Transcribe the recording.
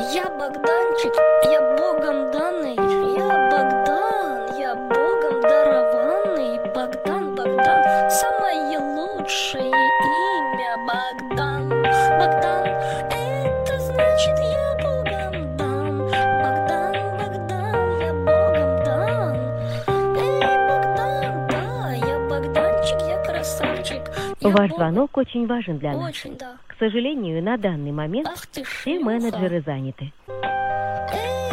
Я Богданчик, я Богом данный. Я Богдан, я Богом дарованный. Богдан, Богдан, самое лучшее имя. Богдан, Богдан, это значит я Богом дан. Богдан, Богдан, я Богом дан. Эй, Богдан, да, я Богданчик, я красавчик. Я Ваш Богом- звонок очень важен для нас. Очень, да. К сожалению, на данный момент Ах ты все шлюха. менеджеры заняты. Эй,